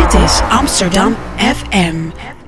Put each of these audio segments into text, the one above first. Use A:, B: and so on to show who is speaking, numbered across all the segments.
A: Dit is Amsterdam FM.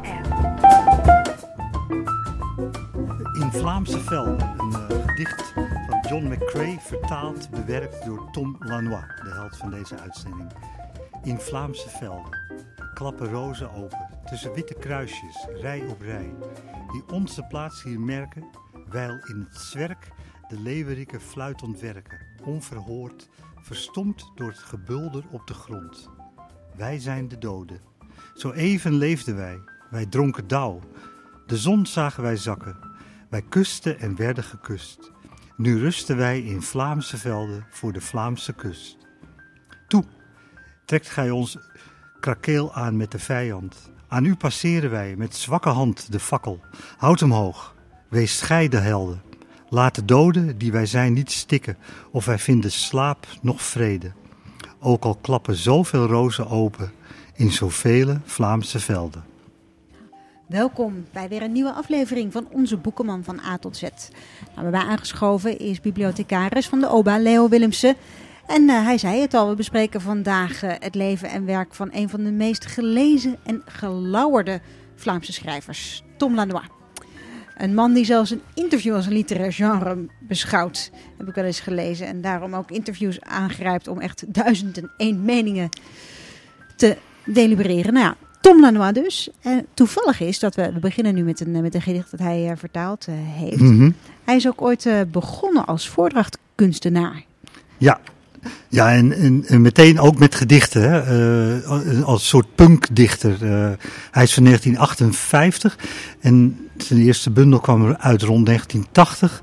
B: In Vlaamse velden, een gedicht van John McCrae, vertaald, bewerkt door Tom Lanois, de held van deze uitzending. In Vlaamse velden klappen rozen open, tussen witte kruisjes, rij op rij, die onze plaats hier merken, wijl in het zwerk de leeuweriken fluit ontwerken, onverhoord, verstomd door het gebulder op de grond. Wij zijn de doden. Zo even leefden wij dronken dauw. De zon zagen wij zakken. Wij kusten en werden gekust. Nu rusten wij in Vlaamse velden voor de Vlaamse kust. Toe, trekt gij ons krakeel aan met de vijand. Aan u passeren wij met zwakke hand de fakkel. Houd hem hoog, wees gij de helden. Laat de doden die wij zijn niet stikken, of wij vinden slaap noch vrede. Ook al klappen zoveel rozen open in zoveel Vlaamse velden.
C: Welkom bij weer een nieuwe aflevering van Onze Boekenman van A tot Z. Bij mij aangeschoven is bibliothecaris van de OBA, Leo Willemsen. En hij zei het al, we bespreken vandaag het leven en werk van een van de meest gelezen en gelauwerde Vlaamse schrijvers, Tom Lanois. Een man die zelfs een interview als een literair genre beschouwt, heb ik wel eens gelezen. En daarom ook interviews aangrijpt om echt 1001 meningen te delibereren. Nou ja, Tom Lanois dus. Toevallig is dat we beginnen nu met een gedicht dat hij vertaald heeft. Mm-hmm. Hij is ook ooit begonnen als voordrachtkunstenaar.
B: Ja, en meteen ook met gedichten, hè? Als soort punkdichter. Hij is van 1958 en zijn eerste bundel kwam uit rond 1980.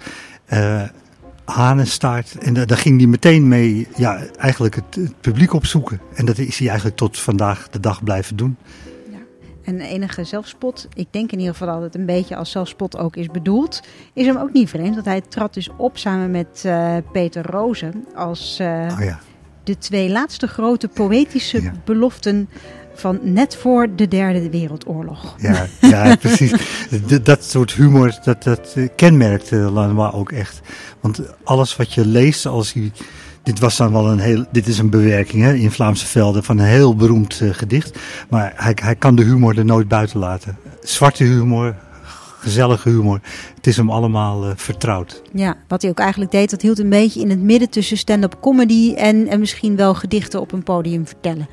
B: Hanenstaart. En daar ging hij meteen mee eigenlijk het publiek opzoeken. En dat is hij eigenlijk tot vandaag de dag blijven doen.
C: En enige zelfspot, ik denk in ieder geval dat het een beetje als zelfspot ook is bedoeld, is hem ook niet vreemd. Want hij trad dus op samen met Peter Roosen als de twee laatste grote poëtische beloften van net voor de Derde Wereldoorlog.
B: Ja, precies. Dat soort humor, dat kenmerkt Lanois ook echt. Want alles wat je leest, dit was dan wel dit is een bewerking, hè, in Vlaamse velden van een heel beroemd gedicht. Maar hij kan de humor er nooit buiten laten. Zwarte humor, gezellige humor. Het is hem allemaal vertrouwd.
C: Ja, wat hij ook eigenlijk deed, dat hield een beetje in het midden tussen stand-up comedy en misschien wel gedichten op een podium vertellen.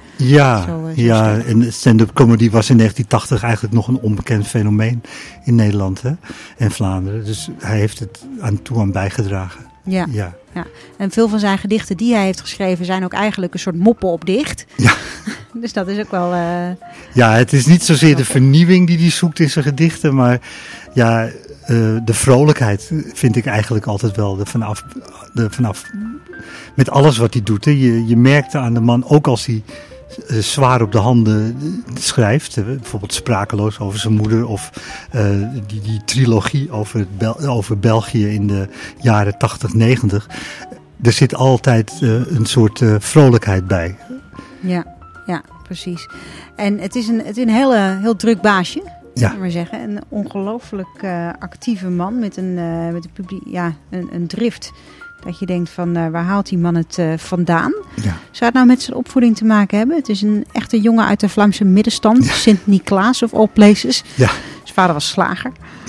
B: En stand-up comedy was in 1980 eigenlijk nog een onbekend fenomeen in Nederland, hè, en Vlaanderen. Dus hij heeft het aan bijgedragen. Ja.
C: En veel van zijn gedichten die hij heeft geschreven zijn ook eigenlijk een soort moppen op dicht. Ja. Dus dat is ook wel...
B: het is niet zozeer de vernieuwing die hij zoekt in zijn gedichten, maar de vrolijkheid vind ik eigenlijk altijd wel vanaf met alles wat hij doet. Hè. Je merkte aan de man, ook als hij zwaar op de handen schrijft, bijvoorbeeld Sprakeloos over zijn moeder of die trilogie over België in de jaren 80, 90. Er zit altijd een soort vrolijkheid bij.
C: Ja, precies. En het is een heel druk baasje, zullen we maar zeggen. Een ongelooflijk actieve man met een drift. Dat je denkt van waar haalt die man het vandaan? Ja. Zou het nou met zijn opvoeding te maken hebben? Het is een echte jongen uit de Vlaamse middenstand. Ja. Sint-Niklaas of all places. Ja. Zijn vader was slager.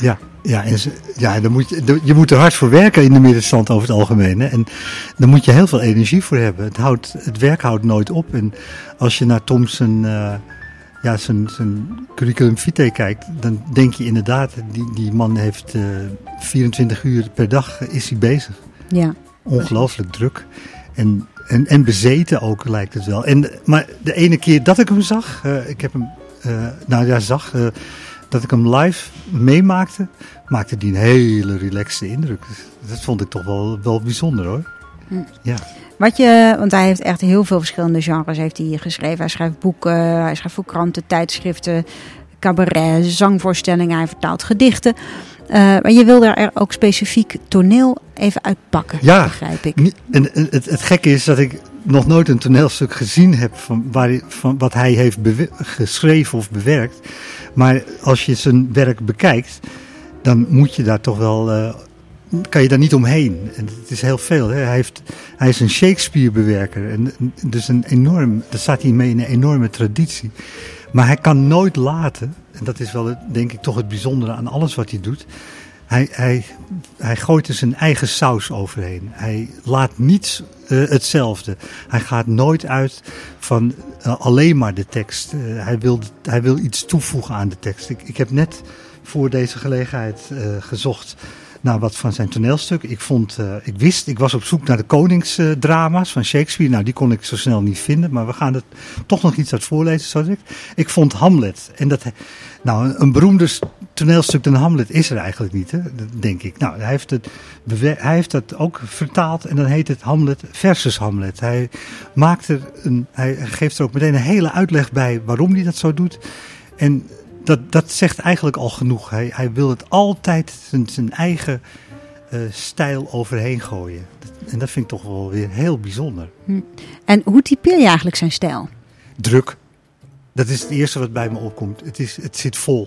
C: Je moet er hard voor werken in de middenstand over het algemeen. Hè? En daar moet je heel veel energie voor hebben. Het werk houdt nooit op. En als je naar Tom zijn curriculum vitae kijkt, dan denk je inderdaad, die man heeft 24 uur per dag is hij bezig. Ja. Ongelooflijk druk. En bezeten ook, lijkt het wel. Maar de ene keer dat ik hem zag, dat ik hem live meemaakte, maakte die een hele relaxte indruk. Dat vond ik toch wel bijzonder, hoor. Ja. Want hij heeft echt heel veel verschillende genres geschreven. Hij schrijft boeken, hij schrijft voor kranten, tijdschriften, cabaret, zangvoorstellingen. Hij vertaalt gedichten. Maar je wilde er ook specifiek toneel even uitpakken, begrijp ik.
B: En het gekke is dat ik nog nooit een toneelstuk gezien heb van wat hij heeft geschreven of bewerkt. Maar als je zijn werk bekijkt, dan moet je daar toch wel kan je daar niet omheen. En het is heel veel. Hè. Hij is een Shakespeare-bewerker. En dus daar staat hij mee in een enorme traditie. Maar hij kan nooit laten, en dat is wel denk ik toch het bijzondere aan alles wat hij doet. Hij gooit er zijn eigen saus overheen. Hij laat niets hetzelfde. Hij gaat nooit uit van alleen maar de tekst. Hij wil iets toevoegen aan de tekst. Ik heb net voor deze gelegenheid gezocht naar wat van zijn toneelstuk. Ik was op zoek naar de koningsdrama's van Shakespeare. Nou, die kon ik zo snel niet vinden, maar we gaan er toch nog iets uit voorlezen, zo zeg ik. Ik vond Hamlet. En een beroemder toneelstuk dan Hamlet is er eigenlijk niet, hè, denk ik. Nou, hij heeft dat ook vertaald en dan heet het Hamlet versus Hamlet. Hij geeft er ook meteen een hele uitleg bij waarom hij dat zo doet. En dat zegt eigenlijk al genoeg. Hij wil het altijd zijn eigen stijl overheen gooien. En dat vind ik toch wel weer heel bijzonder.
C: En hoe typeer je eigenlijk zijn stijl?
B: Druk. Dat is het eerste wat bij me opkomt. Het zit vol.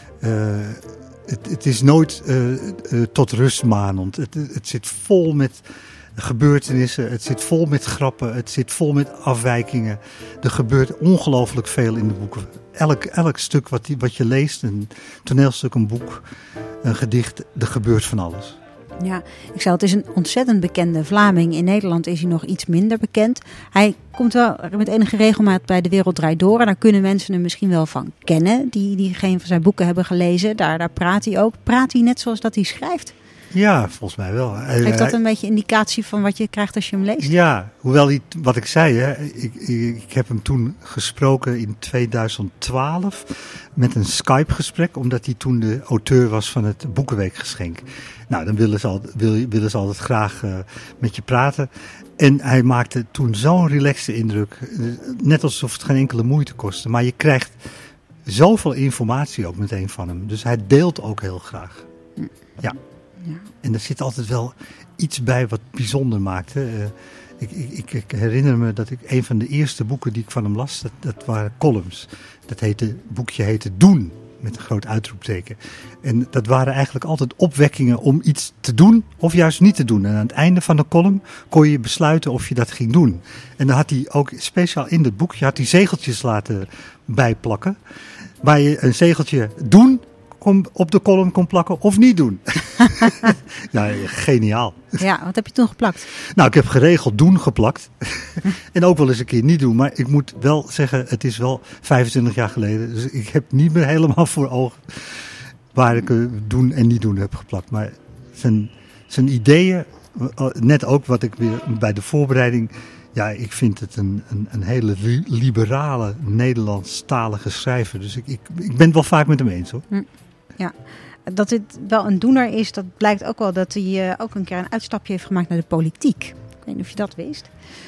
B: Het is nooit tot rust manend. Het zit vol met gebeurtenissen. Het zit vol met grappen. Het zit vol met afwijkingen. Er gebeurt ongelooflijk veel in de boeken. Elk stuk wat je leest, een toneelstuk, een boek, een gedicht, er gebeurt van alles.
C: Ja, ik zei, het is een ontzettend bekende Vlaming. In Nederland is hij nog iets minder bekend. Hij komt wel met enige regelmaat bij De Wereld Draait Door. En daar kunnen mensen hem misschien wel van kennen, die geen van zijn boeken hebben gelezen. Daar praat hij ook. Praat hij net zoals dat hij schrijft?
B: Ja, volgens mij wel.
C: Geeft dat een beetje indicatie van wat je krijgt als je hem leest?
B: Ja, hoewel wat ik zei, hè, ik heb hem toen gesproken in 2012 met een Skype-gesprek, omdat hij toen de auteur was van het Boekenweekgeschenk. Nou, dan willen ze altijd graag met je praten. En hij maakte toen zo'n relaxte indruk, net alsof het geen enkele moeite kostte. Maar je krijgt zoveel informatie ook meteen van hem. Dus hij deelt ook heel graag. Ja. Ja. En er zit altijd wel iets bij wat bijzonder maakt. Hè. Ik herinner me dat ik een van de eerste boeken die ik van hem las, dat waren columns. Het boekje heette Doen, met een groot uitroepteken. En dat waren eigenlijk altijd opwekkingen om iets te doen of juist niet te doen. En aan het einde van de column kon je besluiten of je dat ging doen. En dan had hij ook speciaal in dat boekje zegeltjes laten bijplakken. Waar je een zegeltje doen op de column kon plakken of niet doen. Ja, geniaal.
C: Ja, wat heb je toen geplakt?
B: Nou, ik heb geregeld doen geplakt. En ook wel eens een keer niet doen. Maar ik moet wel zeggen, het is wel 25 jaar geleden. Dus ik heb niet meer helemaal voor ogen waar ik doen en niet doen heb geplakt. Maar zijn ideeën, net ook wat ik weer bij de voorbereiding. Ja, ik vind het een hele liberale Nederlandstalige schrijver. Dus ik ben het wel vaak met hem eens, hoor.
C: Ja, dat dit wel een doener is, dat blijkt ook wel dat hij ook een keer een uitstapje heeft gemaakt naar de politiek. Ik weet niet of je dat wist.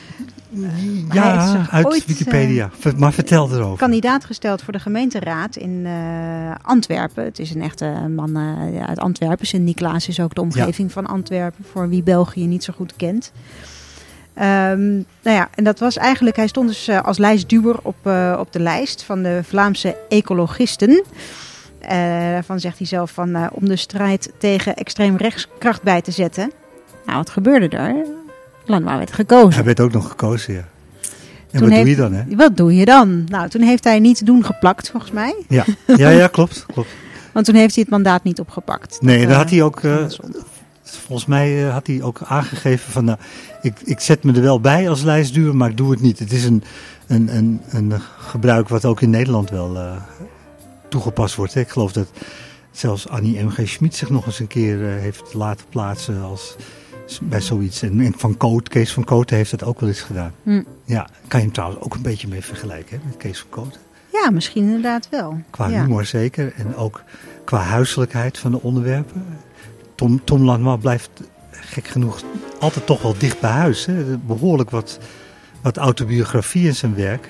B: Ja, uit Wikipedia. Maar vertel erover.
C: Kandidaat gesteld voor de gemeenteraad in Antwerpen. Het is een echte man uit Antwerpen. Sint-Niklaas is ook de omgeving van Antwerpen, voor wie België niet zo goed kent. En dat was eigenlijk, hij stond dus als lijstduwer op de lijst van de Vlaamse ecologisten. Daarvan zegt hij zelf om de strijd tegen extreem rechts kracht bij te zetten. Nou, wat gebeurde er? Lanois werd gekozen.
B: Hij werd ook nog gekozen, ja. En wat doe je dan, hè?
C: Wat doe je dan? Nou, toen heeft hij niet doen geplakt, volgens mij.
B: Ja, klopt.
C: Want toen heeft hij het mandaat niet opgepakt.
B: Nee, daar had hij ook... volgens mij had hij ook aangegeven van... ik zet me er wel bij als lijstduwer, maar ik doe het niet. Het is een gebruik wat ook in Nederland wel toegepast wordt. Hè. Ik geloof dat zelfs Annie M.G. Schmid zich nog eens een keer heeft laten plaatsen bij zoiets. En Kees van Kooten heeft dat ook wel eens gedaan. Ja, kan je hem trouwens ook een beetje mee vergelijken, hè, met Kees van Kooten.
C: Ja, misschien inderdaad wel.
B: Qua humor zeker. En ook qua huiselijkheid van de onderwerpen. Tom Lanois blijft gek genoeg altijd toch wel dicht bij huis. Hè. Behoorlijk wat autobiografie in zijn werk.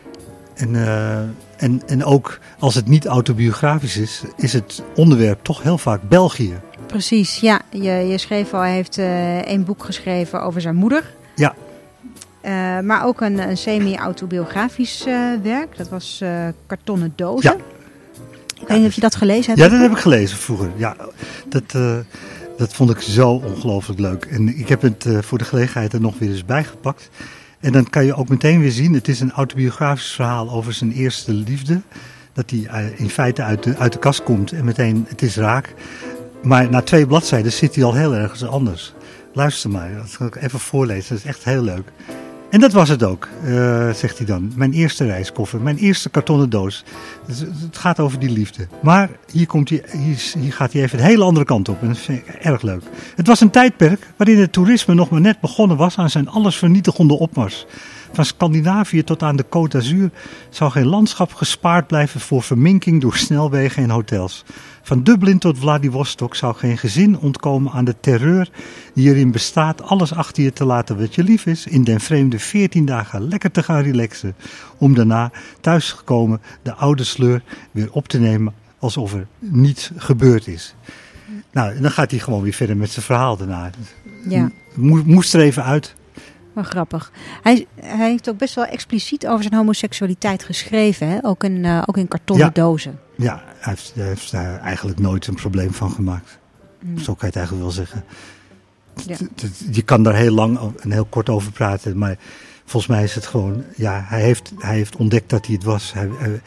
B: En ook als het niet autobiografisch is het onderwerp toch heel vaak België.
C: Precies, ja. Je schreef al, hij heeft een boek geschreven over zijn moeder.
B: Ja.
C: Maar ook een semi-autobiografisch werk. Dat was Kartonnen Dozen.
B: Ja.
C: Ik weet niet of je dat gelezen hebt.
B: Ja, dat heb ik gelezen vroeger. Ja, Dat vond ik zo ongelooflijk leuk. En ik heb het voor de gelegenheid er nog weer eens bijgepakt. En dan kan je ook meteen weer zien, het is een autobiografisch verhaal over zijn eerste liefde. Dat hij in feite uit de kast komt en meteen, het is raak. Maar na 2 bladzijden zit hij al heel ergens anders. Luister maar, dat ga ik even voorlezen, dat is echt heel leuk. En dat was het ook, zegt hij dan. Mijn eerste reiskoffer, mijn eerste kartonnen doos. Dus het gaat over die liefde. Maar hier gaat hij even een hele andere kant op. En dat vind ik erg leuk. Het was een tijdperk waarin het toerisme nog maar net begonnen was aan zijn allesvernietigende opmars. Van Scandinavië tot aan de Côte d'Azur zou geen landschap gespaard blijven voor verminking door snelwegen en hotels. Van Dublin tot Vladivostok zou geen gezin ontkomen aan de terreur die erin bestaat alles achter je te laten wat je lief is, in den vreemde 14 dagen lekker te gaan relaxen, om daarna thuisgekomen de oude sleur weer op te nemen alsof er niets gebeurd is. Nou, dan gaat hij gewoon weer verder met zijn verhaal daarna.
C: Ja.
B: Moest er even uit.
C: Wel grappig. Hij heeft ook best wel expliciet over zijn homoseksualiteit geschreven, hè? Ook in kartonnen dozen.
B: Ja, hij heeft daar eigenlijk nooit een probleem van gemaakt. Zo kan je het eigenlijk wel zeggen. Ja. Je kan daar heel lang en heel kort over praten, maar volgens mij is het gewoon, ja, hij heeft ontdekt dat hij het was.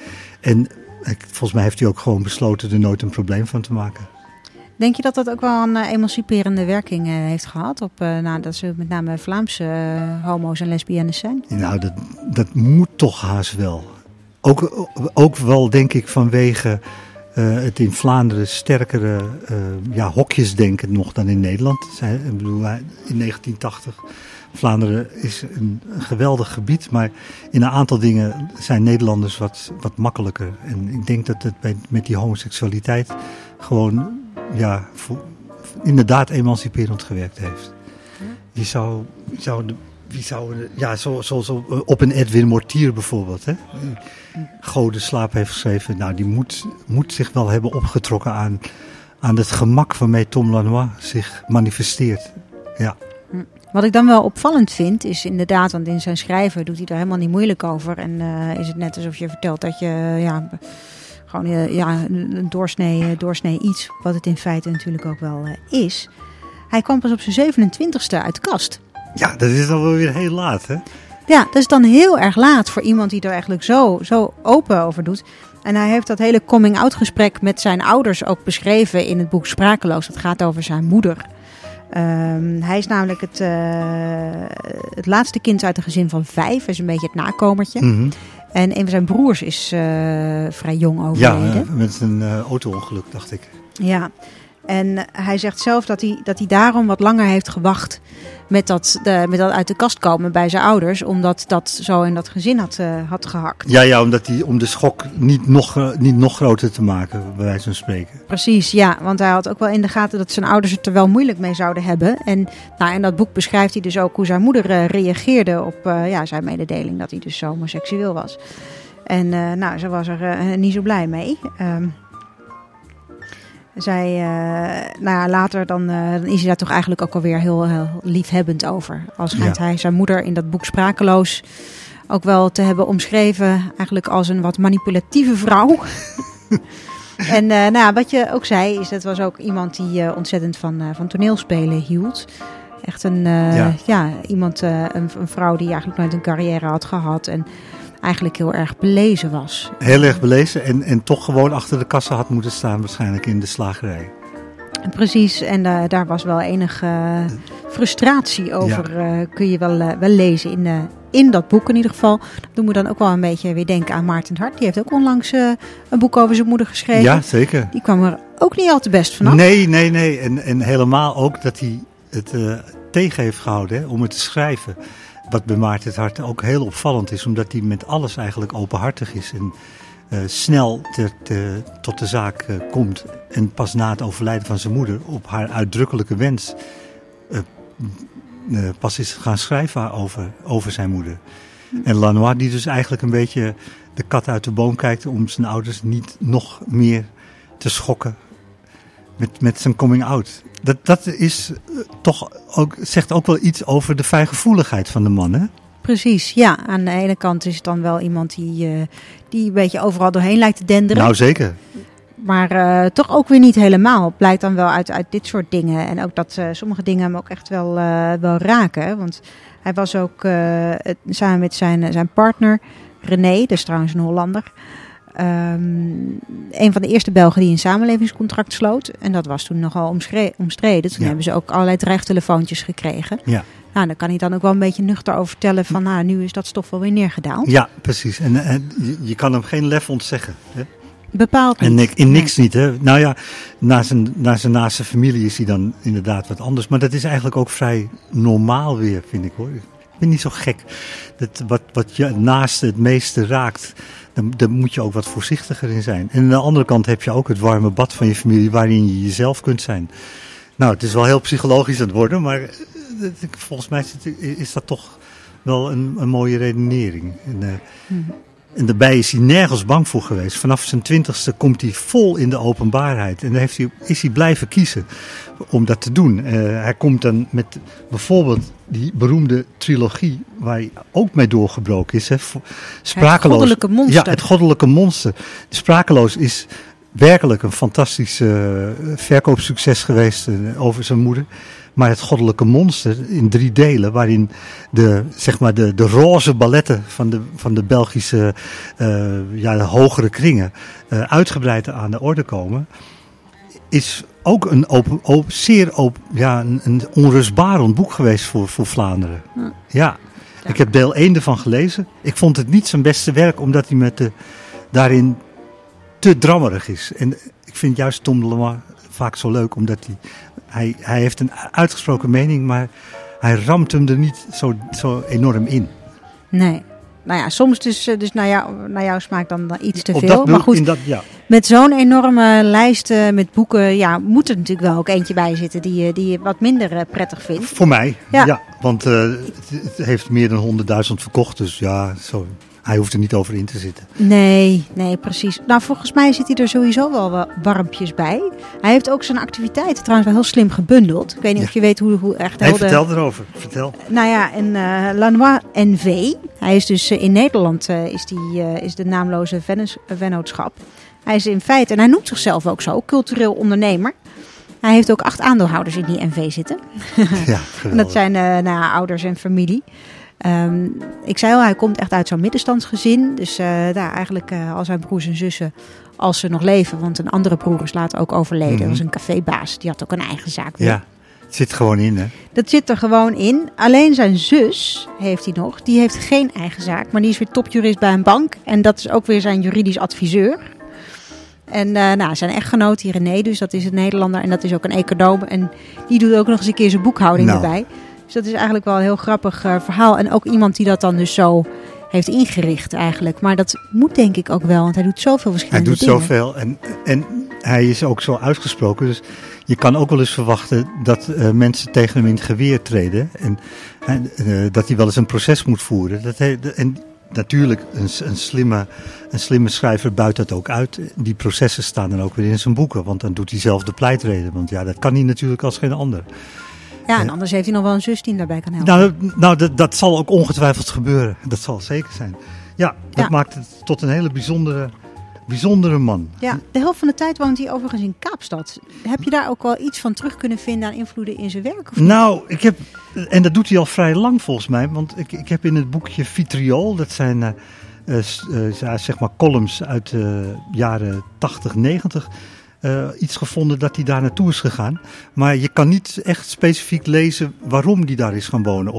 B: Volgens mij heeft hij ook gewoon besloten er nooit een probleem van te maken.
C: Denk je dat dat ook wel een emanciperende werking heeft gehad? Dat ze met name Vlaamse homo's en lesbiennes zijn? Nou,
B: dat moet toch haast wel. Ook wel, denk ik, vanwege het in Vlaanderen sterkere hokjesdenken nog dan in Nederland. Ik bedoel, in 1980, Vlaanderen is een geweldig gebied, maar in een aantal dingen zijn Nederlanders wat makkelijker. En ik denk dat het met die homoseksualiteit gewoon inderdaad emanciperend gewerkt heeft. Zoals op een Edwin Mortier bijvoorbeeld, hè? Goden slaap heeft geschreven. Nou, die moet zich wel hebben opgetrokken aan het gemak waarmee Tom Lanois zich manifesteert. Ja.
C: Wat ik dan wel opvallend vind, is inderdaad, want in zijn schrijven doet hij er helemaal niet moeilijk over. En is het net alsof je vertelt dat je gewoon een doorsnee iets, wat het in feite natuurlijk ook wel is. Hij kwam pas op zijn 27e uit de kast.
B: Ja, dat is dan wel weer heel laat, hè?
C: Ja, dat is dan heel erg laat voor iemand die er eigenlijk zo open over doet. En hij heeft dat hele coming-out gesprek met zijn ouders ook beschreven in het boek Sprakeloos. Dat gaat over zijn moeder. Hij is namelijk het laatste kind uit een gezin van 5. Hij is een beetje het nakomertje. Mm-hmm. En een van zijn broers is vrij jong overleden.
B: Ja, met een auto-ongeluk, dacht ik.
C: Ja, en hij zegt zelf dat hij daarom wat langer heeft gewacht met dat uit de kast komen bij zijn ouders. Omdat dat zo in dat gezin had gehakt.
B: Ja, om de schok niet nog groter te maken, bij wijze van spreken.
C: Precies, ja. Want hij had ook wel in de gaten dat zijn ouders het er wel moeilijk mee zouden hebben. En in dat boek beschrijft hij dus ook hoe zijn moeder reageerde op zijn mededeling dat hij dus zo homoseksueel was. En ze was er niet zo blij mee. Later dan is hij daar toch eigenlijk ook alweer heel liefhebbend over. Al schijnt hij zijn moeder in dat boek Sprakeloos ook wel te hebben omschreven eigenlijk als een wat manipulatieve vrouw. En wat je ook zei, is dat was ook iemand die ontzettend van toneelspelen hield. Echt een vrouw die eigenlijk nooit een carrière had gehad en eigenlijk heel erg belezen was.
B: Heel erg belezen en toch gewoon achter de kassa had moeten staan waarschijnlijk in de slagerij.
C: Precies, en daar was wel enige frustratie over, kun je wel lezen in dat boek in ieder geval. Dat doen we dan ook wel een beetje weer denken aan Maarten Hart. Die heeft ook onlangs een boek over zijn moeder geschreven.
B: Ja, zeker.
C: Die kwam er ook niet al te best vanaf.
B: Nee. En helemaal ook dat hij het tegen heeft gehouden, hè, om het te schrijven. Wat bij Maarten Hart ook heel opvallend is, omdat hij met alles eigenlijk openhartig is en snel tot de zaak komt. En pas na het overlijden van zijn moeder op haar uitdrukkelijke wens pas is gaan schrijven over zijn moeder. En Lanois die dus eigenlijk een beetje de kat uit de boom kijkt om zijn ouders niet nog meer te schokken met zijn coming out. Dat is toch ook, zegt ook wel iets over de fijngevoeligheid van de man, hè?
C: Precies, ja. Aan de ene kant is het dan wel iemand die een beetje overal doorheen lijkt te denderen.
B: Nou, zeker.
C: Maar toch ook weer niet helemaal. Blijkt dan wel uit dit soort dingen. En ook dat sommige dingen hem ook echt wel raken. Want hij was ook samen met zijn partner, René, dat is trouwens een Hollander. Een van de eerste Belgen die een samenlevingscontract sloot. En dat was toen nogal omstreden. Toen hebben ze ook allerlei dreigtelefoontjes gekregen. Ja. Nou, daar kan hij dan ook wel een beetje nuchter over vertellen van, nu is dat stof wel weer neergedaald.
B: Ja, precies. En je kan hem geen lef ontzeggen. Hè?
C: Bepaald niet.
B: En niks niet. Hè? Nou ja, naar zijn naaste familie is hij dan inderdaad wat anders. Maar dat is eigenlijk ook vrij normaal weer, vind ik hoor. Ik ben niet zo gek. Wat je naast het meeste raakt, daar moet je ook wat voorzichtiger in zijn. En aan de andere kant heb je ook het warme bad van je familie waarin je jezelf kunt zijn. Nou, het is wel heel psychologisch aan het worden, maar volgens mij is dat toch wel een mooie redenering. En daarbij is hij nergens bang voor geweest. Vanaf zijn 20ste komt hij vol in de openbaarheid. En daar is hij blijven kiezen om dat te doen. Hij komt dan met bijvoorbeeld die beroemde trilogie waar hij ook mee doorgebroken is. Hè? Sprakeloos.
C: Het goddelijke monster.
B: Ja, het goddelijke monster. Sprakeloos is werkelijk een fantastisch verkoopsucces geweest over zijn moeder. Maar het goddelijke monster in 3 delen, waarin de roze balletten van de Belgische de hogere kringen uitgebreid aan de orde komen, is ook een zeer onrustbarend boek geweest voor Vlaanderen. Ja. Ik heb deel 1 ervan gelezen. Ik vond het niet zijn beste werk, omdat hij daarin te drammerig is. En ik vind juist Tom Lanois vaak zo leuk, omdat hij heeft een uitgesproken mening, maar hij ramt hem er niet zo enorm in.
C: Nee. Nou ja, soms dus naar jouw smaak dan iets te veel. Maar goed, met zo'n enorme lijst met boeken, moet er natuurlijk wel ook eentje bij zitten die je wat minder prettig vindt.
B: Voor mij, ja. Want het heeft meer dan 100.000 verkocht, dus hij hoeft er niet over in te zitten. Nee,
C: precies. Nou, volgens mij zit hij er sowieso wel wat warmpjes bij. Hij heeft ook zijn activiteiten trouwens wel heel slim gebundeld. Ik weet niet of je weet hoe echt...
B: vertel erover. Vertel.
C: Nou ja, en Lanois NV. Hij is dus in Nederland is de naamloze vennootschap. Hij is in feite, en hij noemt zichzelf ook zo, cultureel ondernemer. Hij heeft ook 8 aandeelhouders in die NV zitten.
B: Ja,
C: en dat zijn ouders en familie. Ik zei al, hij komt echt uit zo'n middenstandsgezin. Dus eigenlijk al zijn broers en zussen, als ze nog leven. Want een andere broer is later ook overleden. Dat was een cafébaas. Die had ook een eigen zaak.
B: Ja, het zit gewoon in, hè? Dat
C: zit er gewoon in. Alleen zijn zus heeft hij nog. Die heeft geen eigen zaak. Maar die is weer topjurist bij een bank. En dat is ook weer zijn juridisch adviseur. En zijn echtgenoot, die René, dus dat is een Nederlander. En dat is ook een econoom. En die doet ook nog eens een keer zijn boekhouding erbij. Dus dat is eigenlijk wel een heel grappig verhaal. En ook iemand die dat dan dus zo heeft ingericht eigenlijk. Maar dat moet denk ik ook wel, want hij doet zoveel verschillende dingen.
B: Hij doet zoveel en hij is ook zo uitgesproken. Dus je kan ook wel eens verwachten dat mensen tegen hem in het geweer treden. En dat hij wel eens een proces moet voeren. En natuurlijk, een slimme schrijver buit dat ook uit. Die processen staan dan ook weer in zijn boeken. Want dan doet hij zelf de pleitreden. Want dat kan hij natuurlijk als geen ander.
C: Ja, en anders heeft hij nog wel een zus die hem daarbij kan helpen.
B: Nou, dat zal ook ongetwijfeld gebeuren. Dat zal zeker zijn. Ja, dat maakt het tot een hele bijzondere man.
C: Ja, de helft van de tijd woont hij overigens in Kaapstad. Heb je daar ook wel iets van terug kunnen vinden aan invloeden in zijn werk? Of niet?
B: Nou, en dat doet hij al vrij lang volgens mij. Want ik heb in het boekje Vitriol, dat zijn columns uit de jaren 80, 90... iets gevonden dat hij daar naartoe is gegaan. Maar je kan niet echt specifiek lezen waarom hij daar is gaan wonen.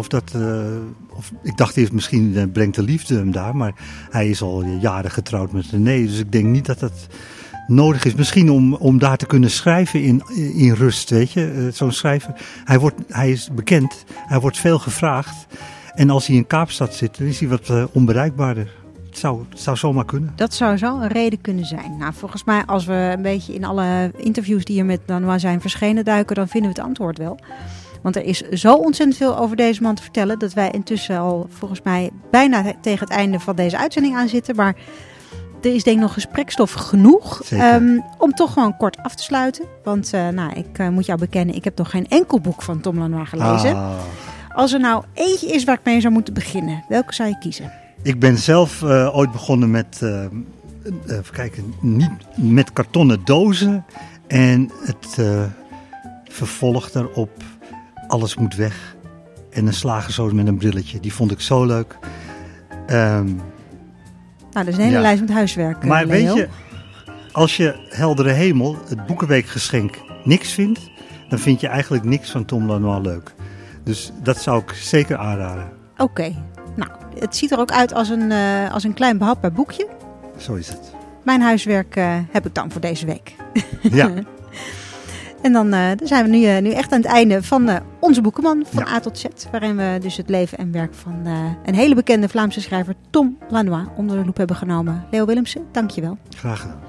B: Ik dacht eerst misschien brengt de liefde hem daar. Maar hij is al jaren getrouwd met René. Dus ik denk niet dat dat nodig is. Misschien om daar te kunnen schrijven in rust. Weet je, zo'n schrijver. Hij is bekend. Hij wordt veel gevraagd. En als hij in Kaapstad zit, dan is hij wat onbereikbaarder. Het zou zomaar kunnen.
C: Dat zou zo een reden kunnen zijn. Nou, volgens mij, als we een beetje in alle interviews die er met Lanois zijn verschenen duiken, dan vinden we het antwoord wel. Want er is zo ontzettend veel over deze man te vertellen, dat wij intussen al volgens mij bijna tegen het einde van deze uitzending aan zitten. Maar er is denk ik nog gesprekstof genoeg om toch gewoon kort af te sluiten. Want ik moet jou bekennen, ik heb nog geen enkel boek van Tom Lanois gelezen. Als er nou eentje is waar ik mee zou moeten beginnen, welke zou je kiezen?
B: Ik ben zelf ooit begonnen met even kijken, niet met kartonnen dozen. En het vervolg daarop, alles moet weg. En een slagerszoon met een brilletje, die vond ik zo leuk.
C: Dat is een hele lijst met huiswerk,
B: maar
C: Leo.
B: weet je, als je Heldere Hemel, het Boekenweekgeschenk, niks vindt, dan vind je eigenlijk niks van Tom Lanois leuk. Dus dat zou ik zeker aanraden.
C: Oké. Nou, het ziet er ook uit als een klein behapbaar boekje.
B: Zo is het.
C: Mijn huiswerk heb ik dan voor deze week.
B: Ja.
C: En dan zijn we nu echt aan het einde van onze boekenman van A tot Z. Waarin we dus het leven en werk van een hele bekende Vlaamse schrijver Tom Lanois onder de loep hebben genomen. Leo Willemsen, dank je wel.
B: Graag gedaan.